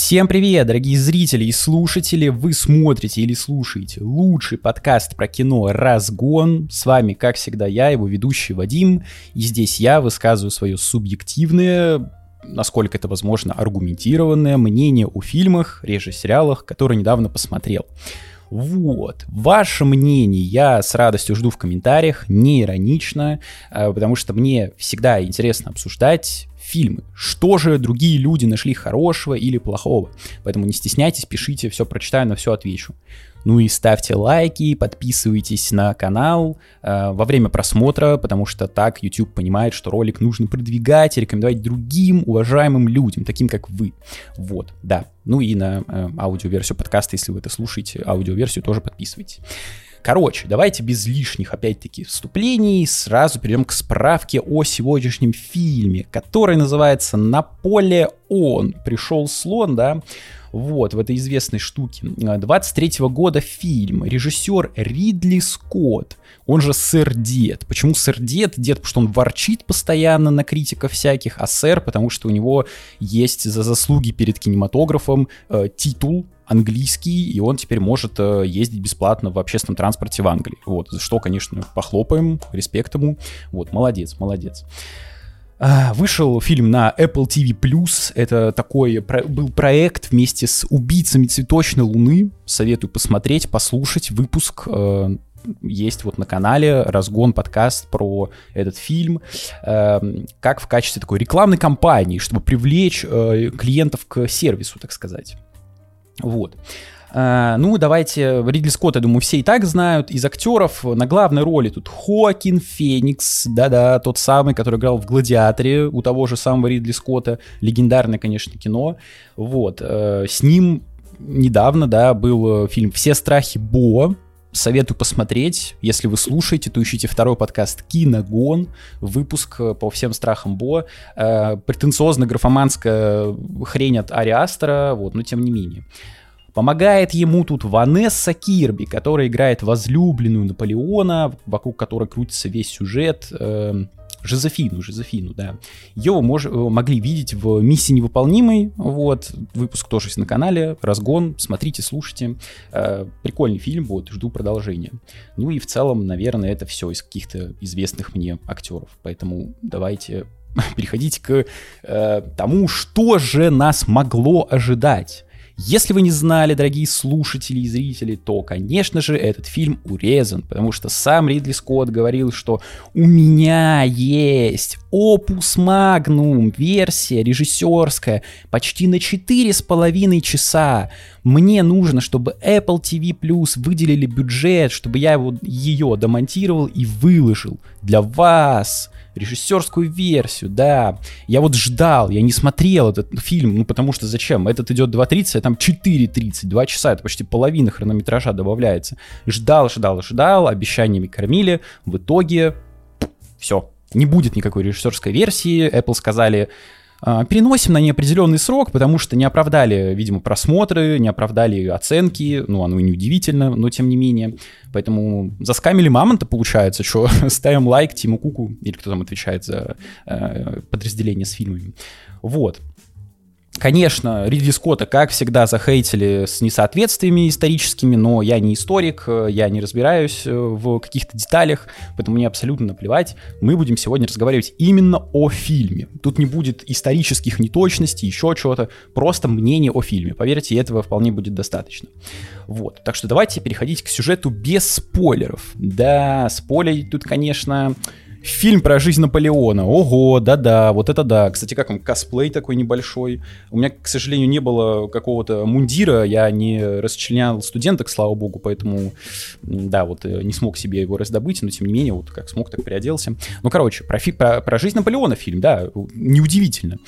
Всем привет, дорогие зрители и слушатели! Вы смотрите или слушаете лучший подкаст про кино «Разгон». С вами, как всегда, я, его ведущий Вадим. И здесь я высказываю свое субъективное, насколько это возможно, аргументированное мнение о фильмах, реже сериалах, которые недавно посмотрел. Вот, ваше мнение я с радостью жду в комментариях, не иронично, потому что мне всегда интересно обсуждать фильмы. Что же другие люди нашли хорошего или плохого? Поэтому не стесняйтесь, пишите, все прочитаю, на все отвечу. Ну и ставьте лайки, подписывайтесь на канал во время просмотра, потому что так YouTube понимает, что ролик нужно продвигать и рекомендовать другим уважаемым людям, таким как вы. Вот, да. Ну и на аудиоверсию подкаста, если вы это слушаете, аудиоверсию тоже подписывайтесь. Короче, давайте без лишних, опять-таки, вступлений сразу перейдем к справке о сегодняшнем фильме, который называется «Наполеон». Пришел слон, да? Вот, в этой известной штуке. 23-го года фильм. Режиссер Ридли Скотт, он же Сэр Дед. Почему Сэр Дед? Дед, потому что он ворчит постоянно на критиков всяких, а Сэр, потому что у него есть за заслуги перед кинематографом титул английский, и он теперь может ездить бесплатно в общественном транспорте в Англии. Вот, за что, конечно, похлопаем, респект ему. Вот, молодец, молодец. Вышел фильм на Apple TV+, это такой был проект вместе с «Убийцами цветочной луны», советую посмотреть, послушать, выпуск есть вот на канале, разгон, подкаст про этот фильм, как в качестве такой рекламной кампании, чтобы привлечь клиентов к сервису, так сказать. Вот. Ну, давайте, Ридли Скотта, я думаю, все и так знают. Из актеров на главной роли тут Хоакин Феникс, да-да, тот самый, который играл в «Гладиаторе» у того же самого Ридли Скотта. Легендарное, конечно, кино. Вот. С ним недавно, да, был фильм «Все страхи Бо». Советую посмотреть. Если вы слушаете, то ищите второй подкаст «Киногон», выпуск по всем страхам Бо. Претенциозно-графоманская хрень от Ари Астера, вот, но тем не менее. Помогает ему тут Ванесса Кирби, которая играет возлюбленную Наполеона, вокруг которой крутится весь сюжет. Жозефину, да. Ее вы могли видеть в «Миссии невыполнимой», вот, выпуск тоже есть на канале, разгон, смотрите, слушайте. Прикольный фильм, вот, жду продолжения. Ну и в целом, наверное, это все из каких-то известных мне актеров, поэтому давайте переходить к тому, что же нас могло ожидать. Если вы не знали, дорогие слушатели и зрители, то, конечно же, этот фильм урезан, потому что сам Ридли Скотт говорил, что у меня есть опус магнум, версия режиссерская, почти на 4,5 часа. Мне нужно, чтобы Apple TV Plus выделили бюджет, чтобы я ее домонтировал и выложил для вас. Режиссерскую версию, да. Я вот ждал, я не смотрел этот фильм, ну потому что зачем? Этот идет 2:30, а там 4:30, 2 часа, это почти половина хронометража добавляется. Ждал, обещаниями кормили, в итоге все, не будет никакой режиссерской версии. Apple сказали, переносим на неопределенный срок, потому что не оправдали, видимо, просмотры, не оправдали оценки, ну, оно и не удивительно, но тем не менее. Поэтому заскамили мамонта, получается, что ставим лайк Тиму Куку, или кто там отвечает за подразделение с фильмами. Вот. Конечно, Ридли Скотта, как всегда, захейтили с несоответствиями историческими, но я не историк, я не разбираюсь в каких-то деталях, поэтому мне абсолютно наплевать. Мы будем сегодня разговаривать именно о фильме. Тут не будет исторических неточностей, еще чего-то, просто мнение о фильме. Поверьте, этого вполне будет достаточно. Вот, так что давайте переходить к сюжету без спойлеров. Да, спойлерить тут, конечно... Фильм про жизнь Наполеона. Ого, да-да, вот это да. Кстати, как вам косплей такой небольшой? У меня, к сожалению, не было какого-то мундира, я не расчленял студенток, слава богу, поэтому, да, вот не смог себе его раздобыть, но тем не менее, вот как смог, так переоделся. Ну, короче, про жизнь Наполеона фильм, да, неудивительно.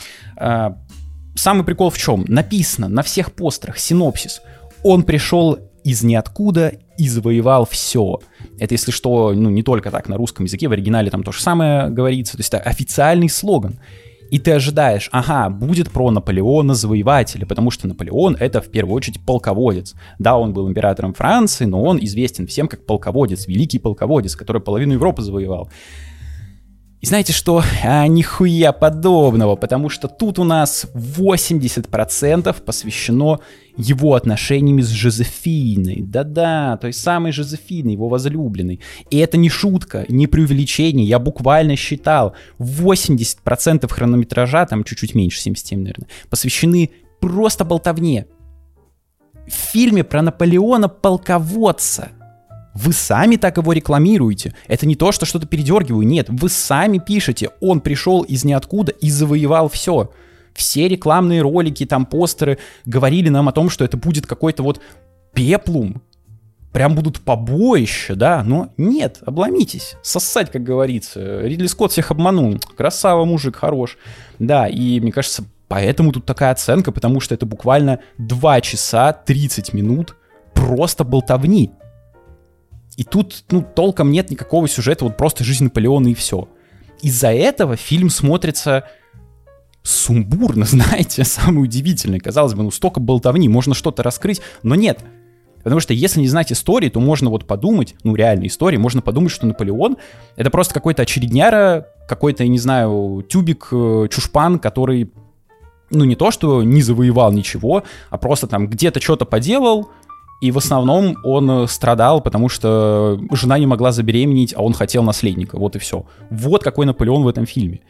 Самый прикол в чем? Написано на всех постерах синопсис. Он пришел из ниоткуда и завоевал все. Это, если что, ну, не только так на русском языке, в оригинале там то же самое говорится, то есть это официальный слоган. И ты ожидаешь, ага, будет про Наполеона-завоевателя, потому что Наполеон — это в первую очередь полководец. Да, он был императором Франции, но он известен всем как полководец, великий полководец, который половину Европы завоевал. И знаете что? Нихуя подобного, потому что тут у нас 80% посвящено его отношениям с Жозефиной. Да-да, той самой Жозефиной, его возлюбленной. И это не шутка, не преувеличение, я буквально считал. 80% хронометража, там чуть-чуть меньше, 77, наверное, посвящены просто болтовне. В фильме про Наполеона-полководца. Вы сами так его рекламируете. Это не то, что что-то передергиваю. Нет, вы сами пишете. Он пришел из ниоткуда и завоевал все. Все рекламные ролики, там постеры говорили нам о том, что это будет какой-то вот пеплум. Прям будут побоища, да? Но нет, обломитесь. Соссать, как говорится. Ридли Скотт всех обманул. Красава, мужик, хорош. Да, и мне кажется, поэтому тут такая оценка, потому что это буквально 2 часа 30 минут просто болтовни. И тут, толком нет никакого сюжета, вот просто жизнь Наполеона и все. Из-за этого фильм смотрится сумбурно, знаете, самое удивительное. Казалось бы, столько болтовни, можно что-то раскрыть, но нет. Потому что если не знать истории, то можно вот подумать, реальной истории, можно подумать, что Наполеон — это просто какой-то очередняра, какой-то, я не знаю, тюбик, чушпан, который, не то что не завоевал ничего, а просто там где-то что-то поделал. И в основном он страдал, потому что жена не могла забеременеть, а он хотел наследника. Вот и все. Вот какой Наполеон в этом фильме.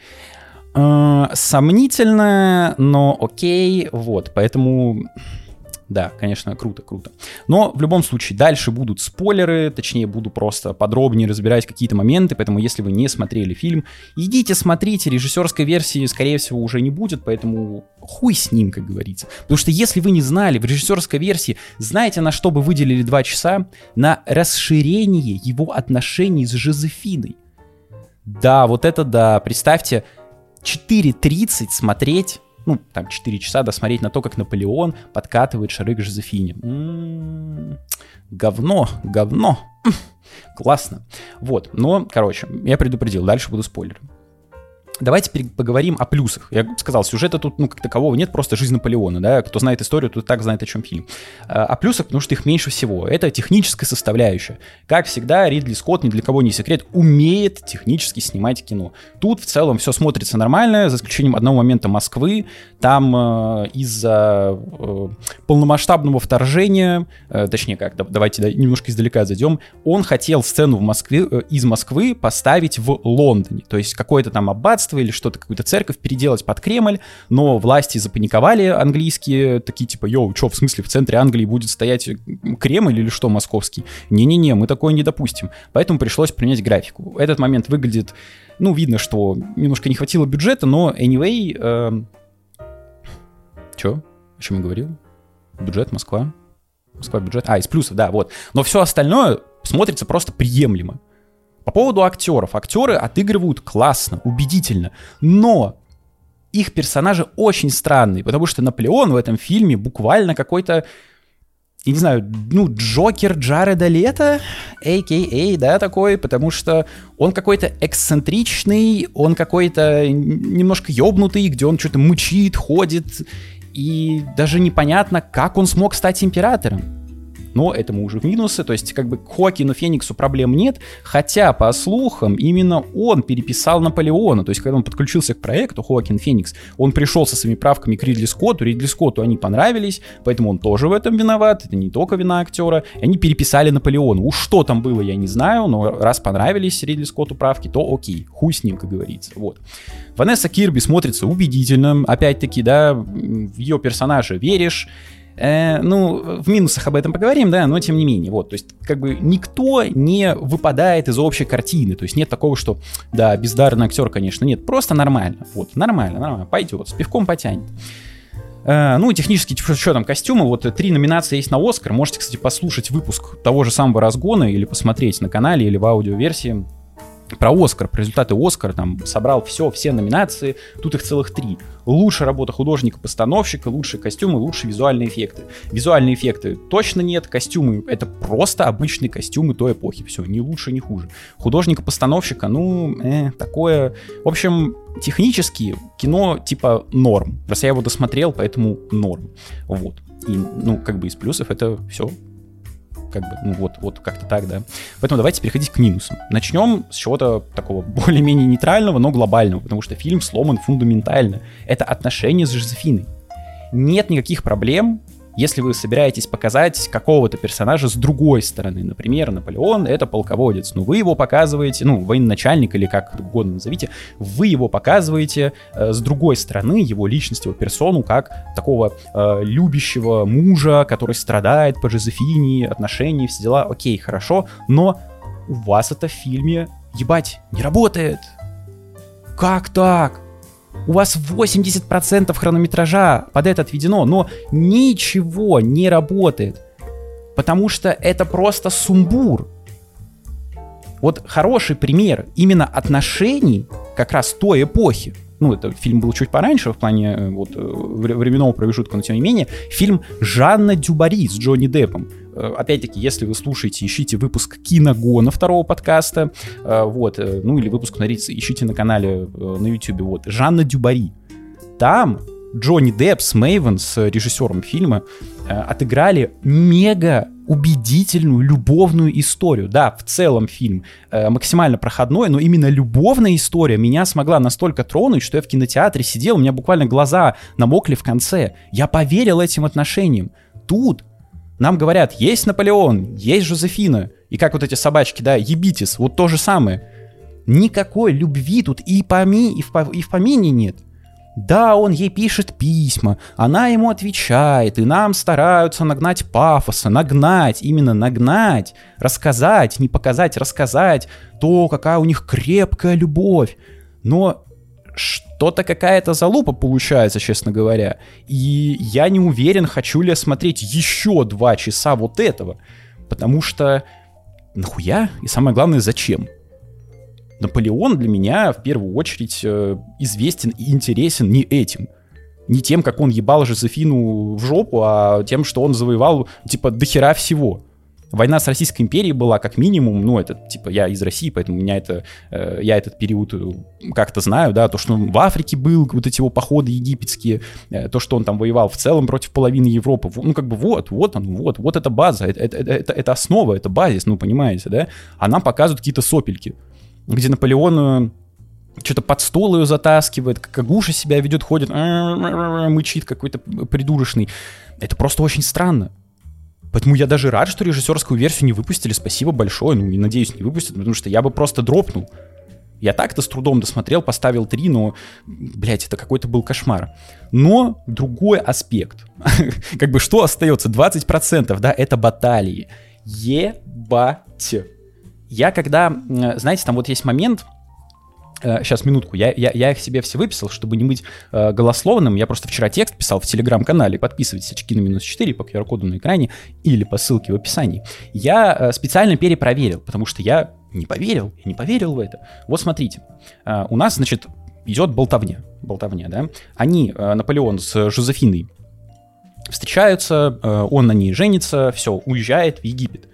Сомнительно, но окей. Вот, поэтому... Да, конечно, круто. Но в любом случае дальше будут спойлеры, точнее буду просто подробнее разбирать какие-то моменты, поэтому если вы не смотрели фильм, идите смотрите, режиссерской версии скорее всего уже не будет, поэтому хуй с ним, как говорится. Потому что если вы не знали, в режиссерской версии, знаете, на что бы выделили 2 часа? На расширение его отношений с Жозефиной. Да, вот это да, представьте, 4:30 смотреть... там 4 часа досмотреть на то, как Наполеон подкатывает шары к Жозефине. Говно. Классно. Вот, но, я предупредил, дальше будут спойлеры. Давайте поговорим о плюсах. Я сказал, сюжета тут, как такового нет, просто жизнь Наполеона, да, кто знает историю, тот и так знает, о чем фильм. О плюсах, потому что их меньше всего. Это техническая составляющая. Как всегда, Ридли Скотт, ни для кого не секрет, умеет технически снимать кино. Тут в целом все смотрится нормально, за исключением одного момента Москвы. Там из-за полномасштабного вторжения, точнее как, давайте немножко издалека зайдем, он хотел сцену из Москвы поставить в Лондоне. То есть какое-то там аббатство или что-то, какую-то церковь переделать под Кремль, но власти запаниковали английские, такие типа, в смысле, в центре Англии будет стоять Кремль или что, московский? Не-не-не, мы такое не допустим. Поэтому пришлось принять графику. Этот момент выглядит, видно, что немножко не хватило бюджета, но anyway... О чем я говорил? Бюджет, Москва, бюджет. Из плюсов, да, вот. Но все остальное смотрится просто приемлемо. По поводу актеров. Актеры отыгрывают классно, убедительно, но их персонажи очень странные, потому что Наполеон в этом фильме буквально какой-то, я не знаю, Джокер Джареда Лето, а.к.а., да, такой, потому что он какой-то эксцентричный, он какой-то немножко ёбнутый, где он что-то мычит, ходит, и даже непонятно, как он смог стать императором. Но это мы уже в минусы, то есть как бы к Хоакину Фениксу проблем нет, хотя, по слухам, именно он переписал Наполеона, то есть когда он подключился к проекту, Хоакин Феникс, он пришел со своими правками к Ридли Скотту они понравились, поэтому он тоже в этом виноват, это не только вина актера, и они переписали Наполеона. Уж что там было, я не знаю, но раз понравились Ридли Скотту правки, то окей, хуй с ним, как говорится, вот. Ванесса Кирби смотрится убедительно, опять-таки, да, в ее персонажа веришь. В минусах об этом поговорим, да, но тем не менее, вот, то есть, как бы, никто не выпадает из общей картины, то есть, нет такого, что, да, бездарный актер, конечно, нет, просто нормально, вот, нормально, пойдет, с пивком потянет. Технически, что там, костюмы, вот, 3 номинации есть на Оскар, можете, кстати, послушать выпуск того же самого «Разгона» или посмотреть на канале, или в аудиоверсии, про Оскар, про результаты Оскара, там, собрал все номинации, тут их целых 3. Лучшая работа художника-постановщика, лучшие костюмы, лучшие визуальные эффекты. Визуальные эффекты точно нет, костюмы — это просто обычные костюмы той эпохи, все, ни лучше, ни хуже. Художника-постановщика, такое... В общем, технически кино типа норм. Просто я его досмотрел, поэтому норм. Вот. И, из плюсов это все. как бы, ну вот как-то так, да. Поэтому давайте переходить к минусам. Начнем с чего-то такого более-менее нейтрального, но глобального, потому что фильм сломан фундаментально. Это отношения с Жозефиной. Нет никаких проблем, если вы собираетесь показать какого-то персонажа с другой стороны. Например, Наполеон — это полководец. Ну, вы его показываете, ну, военачальник или как угодно назовите, вы его показываете с другой стороны, его личность, его персону, как такого любящего мужа, который страдает по Жозефине, отношения, все дела. Окей, хорошо, но у вас это в фильме, ебать, не работает. Как так? У вас 80% хронометража под это отведено, но ничего не работает, потому что это просто сумбур. Вот хороший пример именно отношений как раз той эпохи. Ну, это фильм был чуть пораньше в плане вот временного промежутка, но тем не менее, фильм «Жанна Дюбари» с Джонни Деппом. Опять-таки, если вы слушаете, ищите выпуск «Киногона» второго подкаста, вот, ну или выпуск, смотрите, ищите на канале на YouTube, вот, «Жанна Дюбари». Там Джонни Депп с Мэйвен, с режиссером фильма, отыграли мега убедительную любовную историю. Да, в целом фильм максимально проходной, но именно любовная история меня смогла настолько тронуть, что я в кинотеатре сидел, у меня буквально глаза намокли в конце. Я поверил этим отношениям. Тут нам говорят, есть Наполеон, есть Жозефина, и как вот эти собачки, да, ебитесь, вот то же самое. Никакой любви тут и в помине нет. Да, он ей пишет письма, она ему отвечает, и нам стараются нагнать пафоса, именно нагнать, рассказать, не показать, рассказать то, какая у них крепкая любовь. Но что-то какая-то залупа получается, честно говоря. И я не уверен, хочу ли я смотреть еще 2 часа вот этого. Потому что нахуя? И самое главное, зачем? Наполеон для меня в первую очередь известен и интересен не этим. Не тем, как он ебал Жозефину в жопу, а тем, что он завоевал, типа, дохера всего. Война с Российской империей была как минимум, ну, это, типа, я из России, поэтому у меня это, я этот период как-то знаю, да, то, что он в Африке был, вот эти его походы египетские, то, что он там воевал в целом против половины Европы, ну, как бы вот эта база, это основа, это базис, ну, понимаете, да, а нам показывают какие-то сопельки, где Наполеон что-то под стол ее затаскивает, как Агуша себя ведет, ходит, мычит какой-то придурочный. Это просто очень странно. Поэтому я даже рад, что режиссерскую версию не выпустили. Спасибо большое. Ну, и надеюсь, не выпустят, потому что я бы просто дропнул. Я так-то с трудом досмотрел, поставил 3, но, блядь, это какой-то был кошмар. Но другой аспект. Как бы что остается? 20%, да, это баталии. Ебать. Я когда, знаете, там вот есть момент... Сейчас, минутку, я их себе все выписал, чтобы не быть голословным. Я просто вчера текст писал в телеграм-канале. Подписывайтесь, очки на -4 по QR-коду на экране или по ссылке в описании. Я специально перепроверил, потому что я не поверил в это. Вот смотрите, у нас, значит, идет болтовня, да. Они, Наполеон с Жозефиной, встречаются, он на ней женится, все, уезжает в Египет.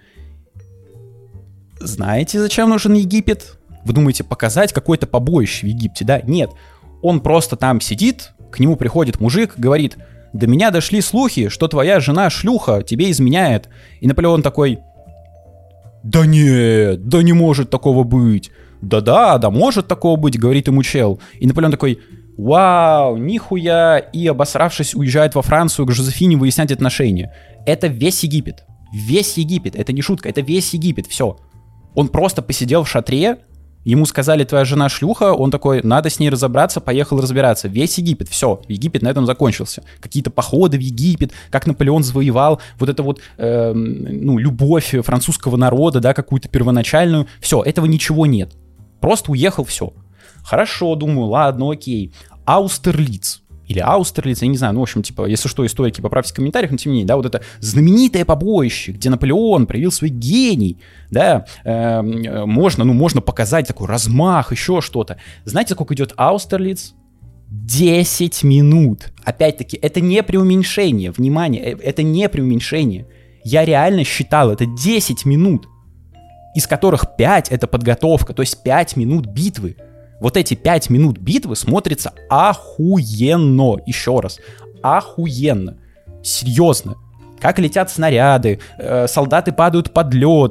Знаете, зачем нужен Египет? Вы думаете, показать какое-то побоище в Египте, да? Нет. Он просто там сидит, к нему приходит мужик, говорит, до меня дошли слухи, что твоя жена шлюха тебе изменяет. И Наполеон такой, да нет, да не может такого быть. Да может такого быть, говорит ему чел. И Наполеон такой, вау, нихуя, и обосравшись уезжает во Францию к Жозефине выяснять отношения. Это весь Египет. Весь Египет, это не шутка, это весь Египет, все. Он просто посидел в шатре, ему сказали, твоя жена шлюха, он такой, надо с ней разобраться, поехал разбираться. Весь Египет, все, Египет на этом закончился. Какие-то походы в Египет, как Наполеон завоевал вот это вот, любовь французского народа, да, какую-то первоначальную. Все, этого ничего нет. Просто уехал, все. Хорошо, думаю, ладно, окей. Аустерлиц. Или Аустерлиц, я не знаю, ну, в общем, типа, если что, историки, поправьте в комментариях, но тем не менее, да, вот это знаменитое побоище, где Наполеон проявил свой гений, да, можно показать такой размах, еще что-то. Знаете, сколько идет Аустерлиц? 10 минут. Опять-таки, это не преуменьшение, внимание, это не преуменьшение. Я реально считал, это 10 минут, из которых 5 это подготовка, то есть 5 минут битвы. Вот эти 5 минут битвы смотрятся охуенно. Еще раз. Охуенно. Серьезно. как летят снаряды, солдаты падают под лед,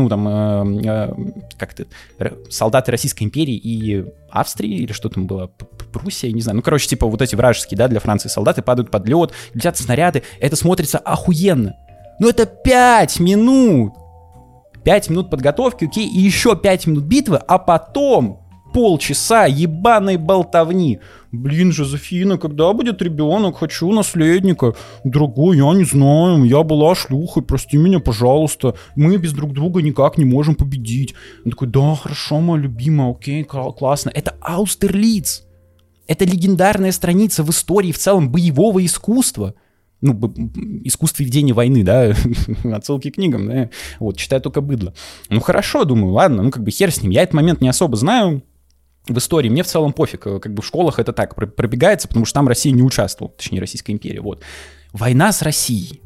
солдаты Российской империи и Австрии, или что там было, Пруссия, не знаю, типа вот эти вражеские, да, для Франции солдаты падают под лед, летят снаряды, это смотрится охуенно. Но это 5 минут! 5 минут подготовки, окей, и еще 5 минут битвы, а потом полчаса ебаной болтовни. Блин, Жозефина, когда будет ребенок? Хочу наследника. Дорогой, я не знаю, я была шлюхой, прости меня, пожалуйста. Мы без друг друга никак не можем победить. Он такой, да, хорошо, моя любимая, окей, классно. Это Аустерлиц. Это легендарная страница в истории в целом боевого искусства. Искусство ведения войны, да, отсылки к книгам, да, вот, читаю только быдло. Хорошо, думаю, ладно, хер с ним, я этот момент не особо знаю в истории, мне в целом пофиг, в школах это так пробегается, потому что там Россия не участвовала, точнее, Российская империя, вот. Война с Россией,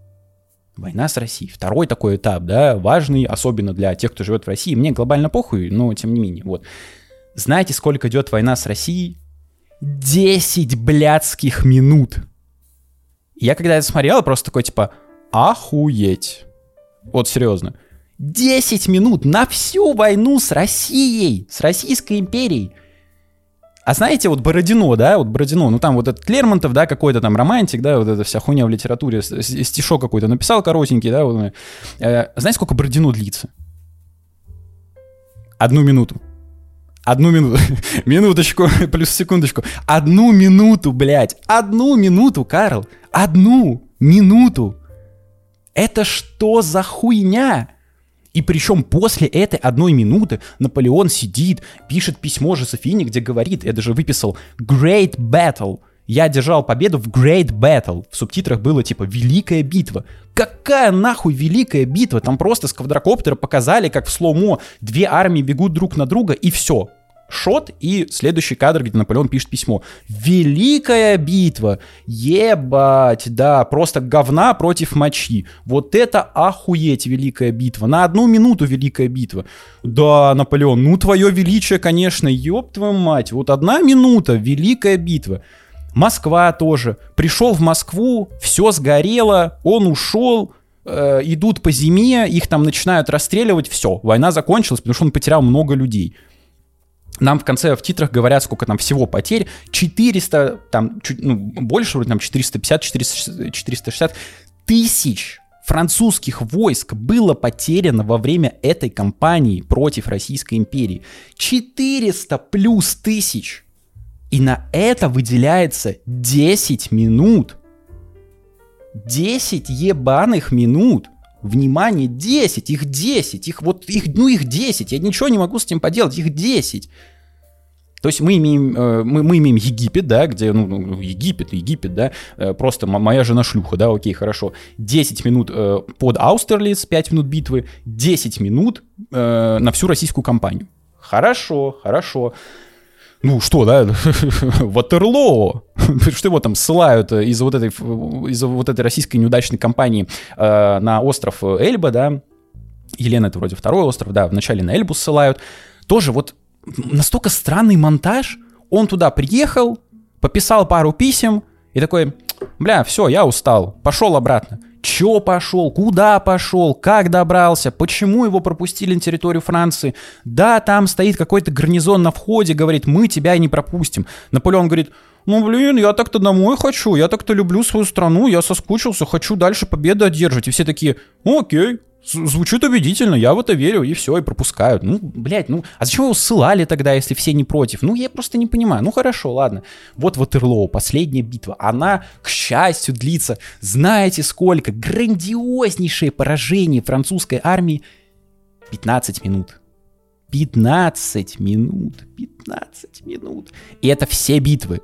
второй такой этап, да, важный, особенно для тех, кто живет в России, мне глобально похуй, но тем не менее, вот. Знаете, сколько идет война с Россией? 10 блядских минут. Я когда это смотрел, просто такой, типа, охуеть. Вот серьезно. 10 минут на всю войну с Россией, с Российской империей. А знаете, вот Бородино, да, там вот этот Лермонтов, да, какой-то там романтик, да, вот эта вся хуйня в литературе, стишок какой-то написал коротенький, да, вот, знаете, сколько Бородино длится? 1 минуту. 1 минуту. Минуточку, плюс секундочку. 1 минуту, блядь. 1 минуту, Карл. 1 минуту. Это что за хуйня? И причем после этой 1 минуты Наполеон сидит, пишет письмо Жозефине, где говорит, я даже выписал Great Battle. Я одержал победу в Great Battle. В субтитрах было типа «Великая битва». Какая нахуй Великая битва? Там просто с квадрокоптера показали, как в слоумо 2 армии бегут друг на друга, и все. Шот и следующий кадр, где Наполеон пишет письмо. Великая битва. Ебать, да, просто говна против мочи. Вот это охуеть великая битва. На 1 минуту великая битва. Да, Наполеон, твое величие, конечно, ёб твою мать. Вот 1 минута, великая битва. Москва тоже. Пришел в Москву, все сгорело, он ушел, идут по зиме, их там начинают расстреливать, все, война закончилась, потому что он потерял много людей. Нам в конце в титрах говорят, сколько там всего потерь. 400, там, больше, вроде там 450-460 тысяч французских войск было потеряно во время этой кампании против Российской империи. 400 плюс тысяч. И на это выделяется 10 минут. 10 ебаных минут. Внимание, 10, их 10, их 10, я ничего не могу с этим поделать, их 10. То есть мы имеем Египет, да, где, Египет, да, просто моя жена шлюха, да, окей, хорошо. 10 минут под Аустерлиц, 5 минут битвы, 10 минут на всю российскую кампанию. Хорошо. Что, да, Ватерлоо, что его там ссылают из-за вот этой российской неудачной кампании на остров Эльба, да, Елена это вроде 2-й остров, да, вначале на Эльбу ссылают, тоже вот настолько странный монтаж, он туда приехал, пописал пару писем и такой, все, я устал, пошел обратно. Чё пошел? Куда пошел? Как добрался? Почему его пропустили на территорию Франции? Да, там стоит какой-то гарнизон на входе, говорит, мы тебя не пропустим. Наполеон говорит, я так-то домой хочу, я так-то люблю свою страну, я соскучился, хочу дальше победы одерживать. И все такие, окей, звучит убедительно, я в это верю, и все, и пропускают. А зачем его ссылали тогда, если все не против? Я просто не понимаю. Хорошо, ладно. Вот Ватерлоо, последняя битва. Она, к счастью, длится, знаете сколько? Грандиознейшее поражение французской армии. 15 минут. 15 минут. И это все битвы.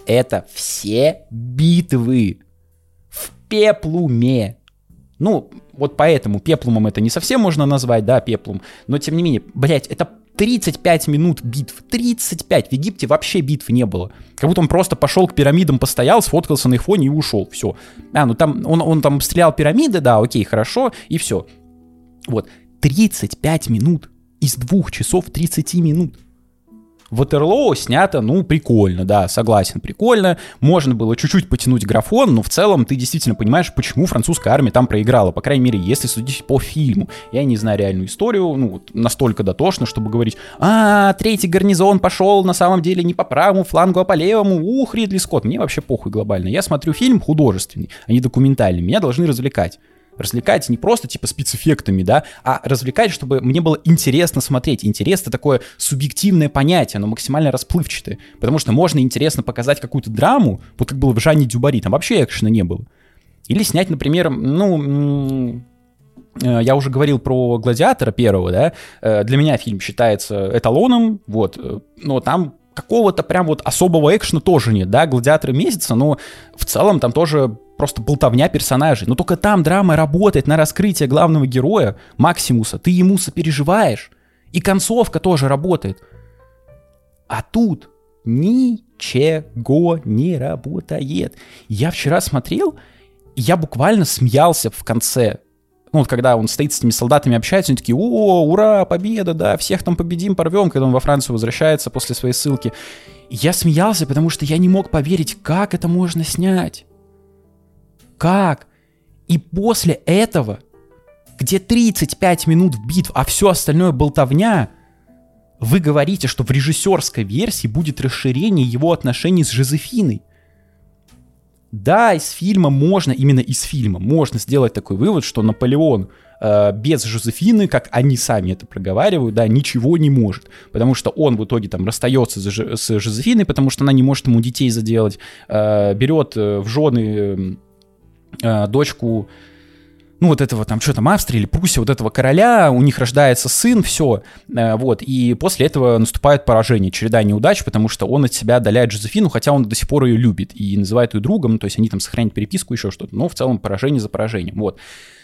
В пеплуме. Вот поэтому пеплумом это не совсем можно назвать, да, пеплум, но тем не менее, это 35 минут битв, 35, в Египте вообще битв не было, как будто он просто пошел к пирамидам, постоял, сфоткался на их фоне и ушел, все. Там он там стрелял пирамиды, да, окей, хорошо, и все. Вот, 35 минут из 2 часов 30 минут. Ватерлоу снято, ну, прикольно, да, согласен, прикольно. Можно было чуть-чуть потянуть графон, но в целом ты действительно понимаешь, почему французская армия там проиграла. По крайней мере, если судить по фильму. Я не знаю реальную историю, ну, вот настолько дотошно, чтобы говорить, третий гарнизон пошел на самом деле не по правому флангу, а по левому. Ридли Скотт. Мне вообще похуй глобально. Я смотрю фильм художественный, а не документальный. Меня должны развлекать. Развлекать не просто типа спецэффектами, да, а развлекать, чтобы мне было интересно смотреть. Интерес — это такое субъективное понятие, оно максимально расплывчатое, потому что можно интересно показать какую-то драму, вот как было в Жанне Дюбари, там вообще экшена не было. Или снять, например, я уже говорил про «Гладиатора» первого, да, для меня фильм считается эталоном, вот, но там какого-то прям вот особого экшена тоже нет, да, «Гладиаторы» месяца, но в целом там тоже просто болтовня персонажей. Но только там драма работает на раскрытие главного героя, Максимуса. Ты ему сопереживаешь. И концовка тоже работает. А тут ничего не работает. Я вчера смотрел, и я буквально смеялся в конце. Ну, вот когда он стоит с этими солдатами, общается, они такие: о, ура, победа, да, всех там победим, порвем, когда он во Францию возвращается после своей ссылки. И я смеялся, потому что я не мог поверить, как это можно снять. Как? И после этого, где 35 минут в битв, а все остальное болтовня, вы говорите, что в режиссерской версии будет расширение его отношений с Жозефиной. Да, именно из фильма можно сделать такой вывод, что Наполеон без Жозефины, как они сами это проговаривают, да, ничего не может. Потому что он в итоге там расстается с Жозефиной, потому что она не может ему детей заделать, берет в жены дочку, ну, вот этого там, что там, Австрии или Пруссии, вот этого короля, у них рождается сын, все, вот, и после этого наступает поражение, череда неудач, потому что он от себя отдаляет Жозефину, хотя он до сих пор ее любит и называет ее другом, ну, то есть они там сохраняют переписку, еще что-то, но в целом поражение за поражением, вот.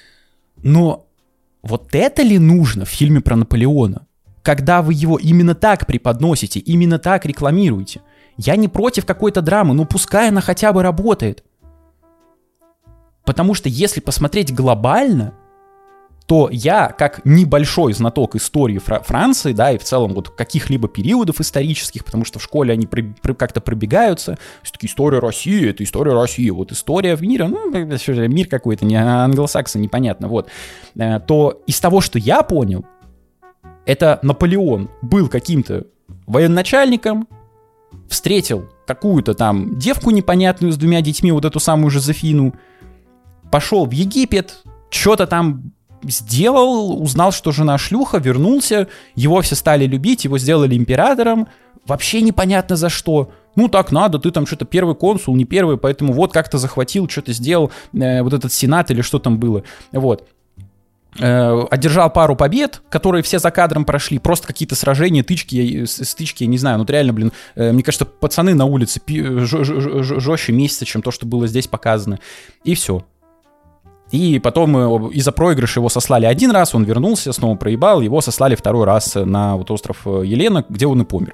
Но вот это ли нужно в фильме про Наполеона, когда вы его именно так преподносите, именно так рекламируете? Я не против какой-то драмы, но пускай она хотя бы работает. Потому что если посмотреть глобально, то я, как небольшой знаток истории Франции, да, и в целом вот каких-либо периодов исторических, потому что в школе они как-то пробегаются, все-таки история России, это история России, вот история в мире, ну, мир какой-то, не англосаксы, непонятно, вот, то из того, что я понял, это Наполеон был каким-то военачальником, встретил какую-то там девку непонятную с 2 детьми, вот эту самую Жозефину, пошел в Египет, что-то там сделал, узнал, что жена шлюха, вернулся, его все стали любить, его сделали императором, вообще непонятно за что. Ну, так надо, ты там что-то первый консул, не первый, поэтому вот как-то захватил, что-то сделал, вот этот сенат или что там было, вот. Одержал пару побед, которые все за кадром прошли, просто какие-то сражения, стычки, я не знаю, ну реально, блин, мне кажется, пацаны на улице жестче месяца, чем то, что было здесь показано, и все. И потом из-за проигрыша его сослали 1 раз, он вернулся, снова проебал, его сослали 2 раз на вот остров Елена, где он и помер.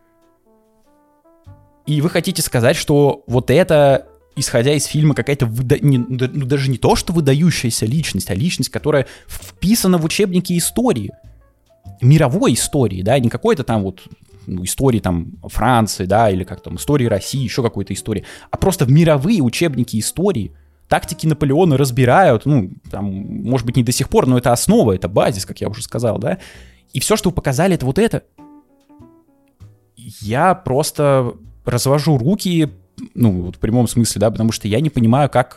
И вы хотите сказать, что вот это, исходя из фильма, какая-то даже не то, что выдающаяся личность, а личность, которая вписана в учебники истории, мировой истории, да, не какой-то там вот истории там Франции, да, или как там истории России, еще какой-то истории, а просто в мировые учебники истории. Тактики Наполеона разбирают, ну, там, может быть, не до сих пор, но это основа, это базис, как я уже сказал, да. И все, что вы показали, это вот это. Я просто развожу руки, ну, вот в прямом смысле, да, потому что я не понимаю, как.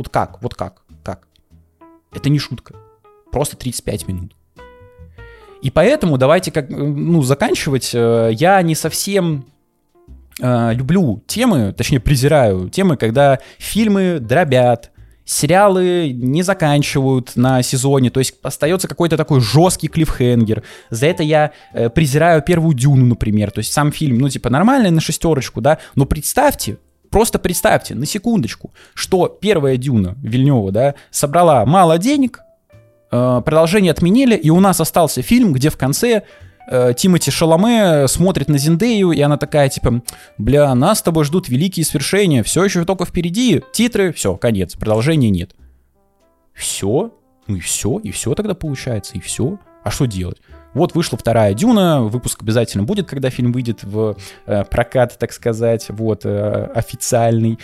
Это не шутка. Просто 35 минут. И поэтому давайте заканчивать. Я не совсем люблю темы, точнее презираю темы, когда фильмы дробят, сериалы не заканчивают на сезоне, то есть остается какой-то такой жесткий клиффхенгер. За это я презираю первую «Дюну», например. То есть сам фильм, ну типа нормальный на 6, да, но просто представьте на секундочку, что первая «Дюна» Вильнёва, да, собрала мало денег, продолжение отменили, и у нас остался фильм, где в конце Тимоти Шаломе смотрит на Зендею, и она такая, типа, бля, нас с тобой ждут великие свершения, все еще только впереди, титры, все, конец, продолжения нет. Все? Ну и все тогда получается, и все. А что делать? Вот вышла вторая Дюна, выпуск обязательно будет, когда фильм выйдет в прокат, так сказать, вот, официальный.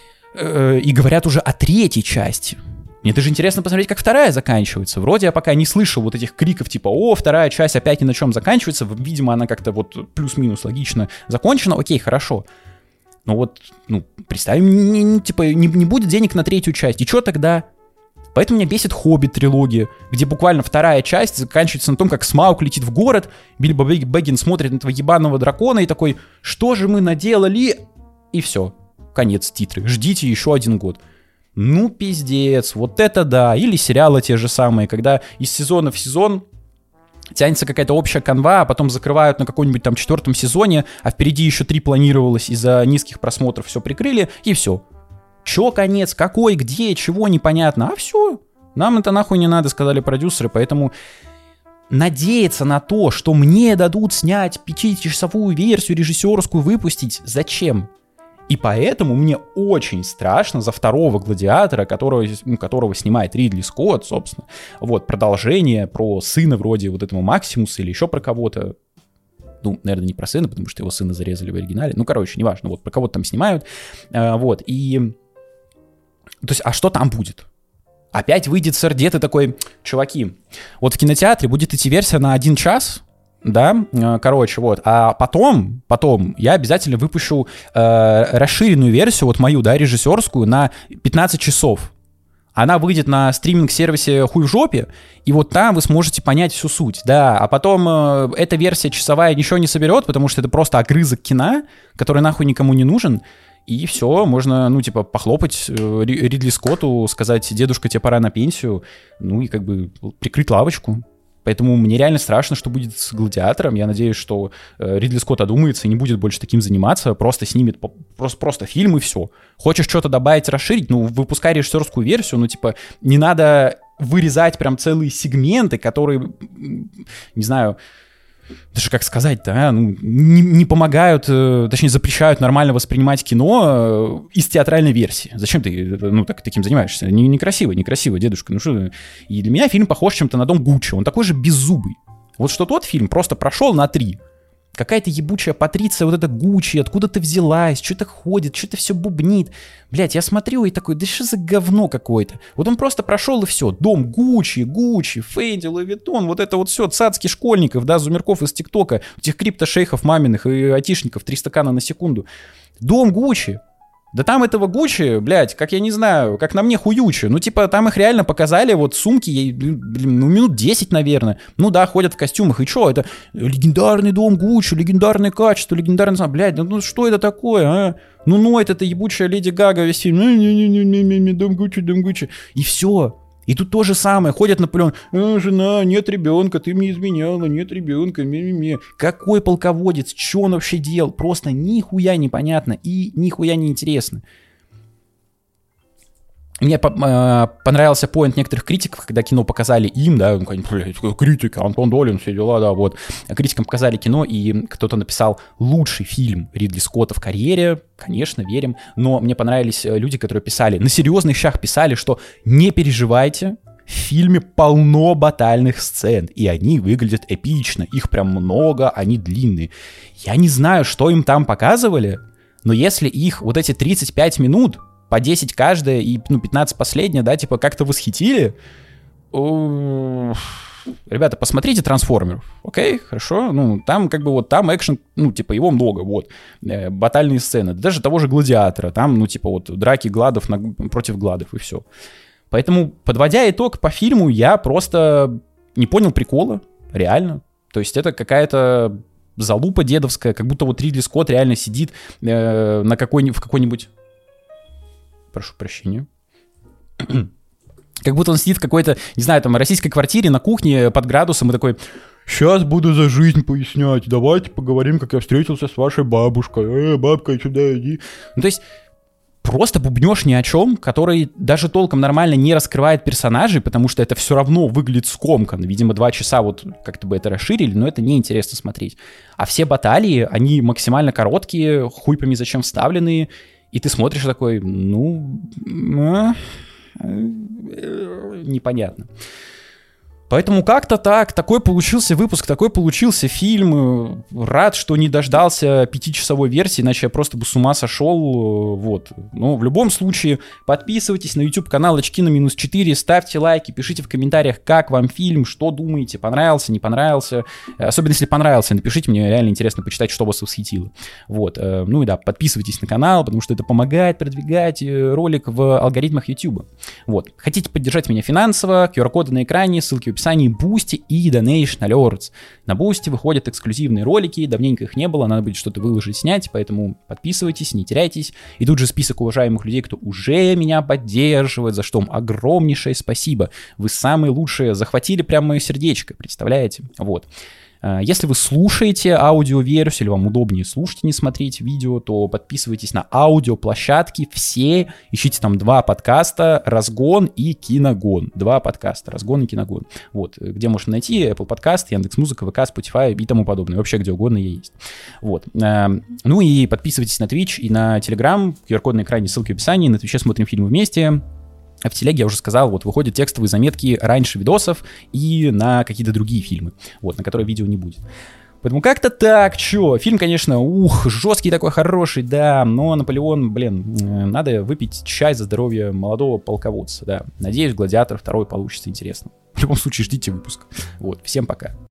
И говорят уже о третьей части. Мне даже интересно посмотреть, как вторая заканчивается. Вроде я пока не слышал вот этих криков типа «О, вторая часть опять ни на чем заканчивается». Видимо, она как-то вот плюс-минус логично закончена. Окей, хорошо. Но вот, ну, представим, не будет денег на третью часть. И что тогда? Поэтому меня бесит «Хоббит» трилогия, где буквально вторая часть заканчивается на том, как Смауг летит в город, Бильбо Бэггинс смотрит на этого ебаного дракона и такой «Что же мы наделали?» И все. Конец, титры. Ждите еще 1 год. Ну, пиздец, вот это да. Или сериалы те же самые, когда из сезона в сезон тянется какая-то общая канва, а потом закрывают на каком-нибудь там 4-м сезоне, а впереди еще 3 планировалось, из-за низких просмотров все прикрыли, и все. Чё конец, какой, где, чего, непонятно, а все. Нам это нахуй не надо, сказали продюсеры, поэтому надеяться на то, что мне дадут снять 5-часовую версию режиссерскую, выпустить, зачем? И поэтому мне очень страшно за второго «Гладиатора», которого снимает Ридли Скотт, собственно. Вот, продолжение про сына вроде вот этого Максимуса или еще про кого-то. Ну, наверное, не про сына, потому что его сына зарезали в оригинале. Ну, короче, неважно, вот про кого-то там снимают. Вот, и... То есть, а что там будет? Опять выйдет сэр-дед и такой: чуваки, вот в кинотеатре будет идти версия на 1 час, да, короче, вот, а потом я обязательно выпущу расширенную версию, вот мою, да, режиссерскую, на 15 часов. Она выйдет на стриминг-сервисе «Хуй в жопе», и вот там вы сможете понять всю суть, да, а потом эта версия часовая ничего не соберет, потому что это просто огрызок кино, который нахуй никому не нужен, и все, можно, ну, типа, похлопать Ридли Скотту, сказать: дедушка, тебе пора на пенсию, ну, и как бы прикрыть лавочку. Поэтому мне реально страшно, что будет с «Гладиатором». Я надеюсь, что Ридли Скотт одумается и не будет больше таким заниматься, просто снимет просто фильм и все. Хочешь что-то добавить, расширить, ну, выпускай режиссерскую версию, ну, типа, не надо вырезать прям целые сегменты, которые, не знаю, даже как сказать-то, ну, не помогают, точнее, запрещают нормально воспринимать кино из театральной версии. Зачем ты, ну, таким занимаешься? Некрасиво, дедушка. Ну что? И для меня фильм похож чем-то на «Дом Гуччи». Он такой же беззубый. Вот что тот фильм просто прошел на 3. Какая-то ебучая Патриция, вот эта Гуччи, откуда ты взялась, что-то ходит, что-то все бубнит. Блять, я смотрю и такой: да что за говно какое-то. Вот он просто прошел и все. Дом Гуччи, Фенди, Луи Виттон, вот это вот все, цацки школьников, да, зумерков из ТикТока, этих криптошейхов маминых и айтишников, 3 стакана на секунду. Дом Гуччи. Да там этого Гуччи, блядь, как я не знаю, как на мне хуючи. Ну, типа, там их реально показали, вот сумки, блин, ну, минут 10, наверное. Ну да, ходят в костюмах, и чё, это легендарный дом Гуччи, легендарное качество, легендарный... Блядь, ну что это такое, а? Ну, ноет эта ебучая Леди Гага весь фильм. Дом Гуччи. И все. И тут то же самое, ходят Наполеон: жена, нет ребенка, ты мне изменяла, нет ребенка, ми-ми-ми. Какой полководец, что он вообще делал? Просто нихуя непонятно и нихуя не интересно. Мне понравился поинт некоторых критиков, когда кино показали им, да, ну, критика, Антон Долин, все дела, да, вот. Критикам показали кино, и кто-то написал: лучший фильм Ридли Скотта в карьере. Конечно, верим. Но мне понравились люди, которые писали, на серьезных щах писали, что не переживайте, в фильме полно батальных сцен, и они выглядят эпично, их прям много, они длинные. Я не знаю, что им там показывали, но если их вот эти 35 минут, по 10 каждая и, ну, 15 последняя, да, типа, как-то восхитили. Ребята, посмотрите «Трансформеров», окей, хорошо, ну, там как бы вот, там экшен, ну, типа, его много, вот, батальные сцены, даже того же «Гладиатора», там, ну, типа, вот, драки гладов против гладов, и все. Поэтому, подводя итог по фильму, я просто не понял прикола, реально, то есть это какая-то залупа дедовская, как будто вот Ридли Скотт реально сидит в какой-нибудь... Прошу прощения. Как будто он сидит в какой-то, не знаю, там, российской квартире на кухне под градусом и такой: сейчас буду за жизнь пояснять, давайте поговорим, как я встретился с вашей бабушкой. Бабка, сюда иди. Ну, то есть, просто бубнёж ни о чем, который даже толком нормально не раскрывает персонажей, потому что это все равно выглядит скомканно. Видимо, 2 часа вот как-то бы это расширили, но это неинтересно смотреть. А все баталии, они максимально короткие, хуй пойми зачем вставленные. И ты смотришь такой: ну, непонятно. Поэтому как-то так, такой получился выпуск, такой получился фильм. Рад, что не дождался 5-часовой версии, иначе я просто бы с ума сошел. Вот. Но в любом случае, подписывайтесь на YouTube-канал Очки на -4, ставьте лайки, пишите в комментариях, как вам фильм, что думаете, понравился, не понравился. Особенно если понравился, напишите, мне реально интересно почитать, что вас восхитило. Вот. Ну и да, подписывайтесь на канал, потому что это помогает продвигать ролик в алгоритмах YouTube. Вот. Хотите поддержать меня финансово, QR-коды на экране, ссылки в описании, Boosty и Donation Alerts. На Boosty выходят эксклюзивные ролики, давненько их не было, надо будет что-то выложить, снять, поэтому подписывайтесь, не теряйтесь. И тут же список уважаемых людей, кто уже меня поддерживает, за что вам огромнейшее спасибо. Вы самые лучшие, захватили прямо мое сердечко, представляете? Вот. Если вы слушаете аудиоверсию, или вам удобнее слушать, не смотреть видео, то подписывайтесь на аудиоплощадки все, ищите там 2 подкаста, «Разгон» и «Киногон». 2 подкаста, «Разгон» и «Киногон». Вот, где можно найти Apple Podcast, Яндекс.Музыка, ВК, Spotify и тому подобное. Вообще где угодно я есть. Вот. Ну и подписывайтесь на Twitch и на Telegram, QR-код на экране, ссылки в описании. На Twitch смотрим фильмы вместе. А в телеге, я уже сказал, вот выходят текстовые заметки раньше видосов и на какие-то другие фильмы, вот, на которые видео не будет. Поэтому как-то так, чё, фильм, конечно, жесткий такой, хороший, да, но «Наполеон», блин, надо выпить чай за здоровье молодого полководца, да. Надеюсь, «Гладиатор 2» получится интересно. В любом случае, ждите выпуск. Вот, всем пока.